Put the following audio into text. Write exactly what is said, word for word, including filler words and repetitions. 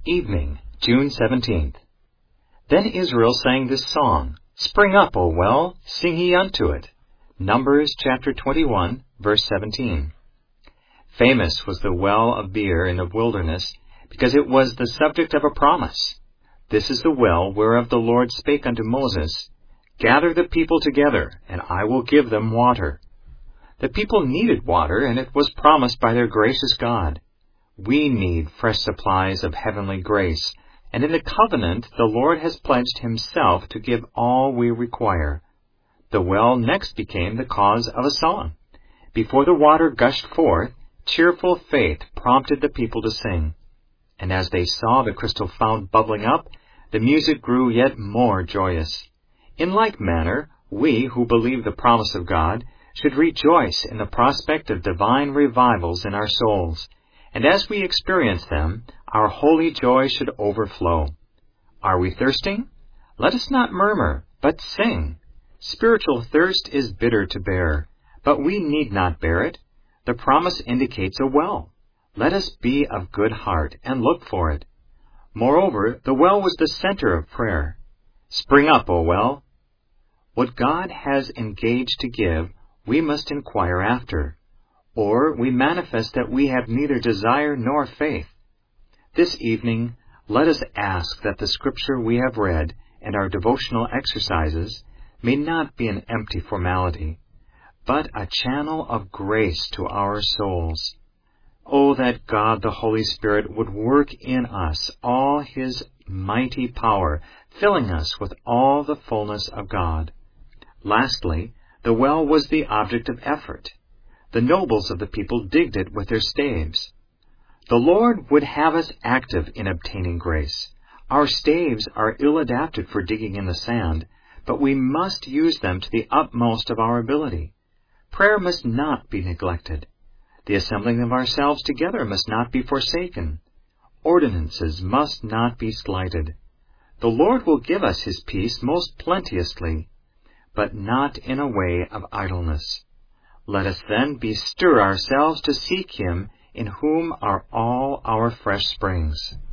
Evening, June seventeenth. Then Israel sang this song, Spring up, O well, sing ye unto it. Numbers chapter twenty-one, verse seventeen. Famous was the well of Beer in the wilderness, because it was the subject of a promise. This is the well whereof the Lord spake unto Moses, Gather the people together, and I will give them water. The people needed water, and it was promised by their gracious God. We need fresh supplies of heavenly grace, and in the covenant the Lord has pledged Himself to give all we require. The well next became the cause of a song. Before the water gushed forth, cheerful faith prompted the people to sing. And as they saw the crystal fount bubbling up, the music grew yet more joyous. In like manner, we who believe the promise of God should rejoice in the prospect of divine revivals in our souls. And as we experience them, our holy joy should overflow. Are we thirsting? Let us not murmur, but sing. Spiritual thirst is bitter to bear, but we need not bear it. The promise indicates a well. Let us be of good heart and look for it. Moreover, the well was the center of prayer. Spring up, O well. What God has engaged to give, we must inquire after, or we manifest that we have neither desire nor faith. This evening, let us ask that the Scripture we have read and our devotional exercises may not be an empty formality, but a channel of grace to our souls. Oh, that God the Holy Spirit would work in us all His mighty power, filling us with all the fullness of God. Lastly, the well was the object of effort. The nobles of the people digged it with their staves. The Lord would have us active in obtaining grace. Our staves are ill-adapted for digging in the sand, but we must use them to the utmost of our ability. Prayer must not be neglected. The assembling of ourselves together must not be forsaken. Ordinances must not be slighted. The Lord will give us His peace most plenteously, but not in a way of idleness. Let us then bestir ourselves to seek Him in whom are all our fresh springs.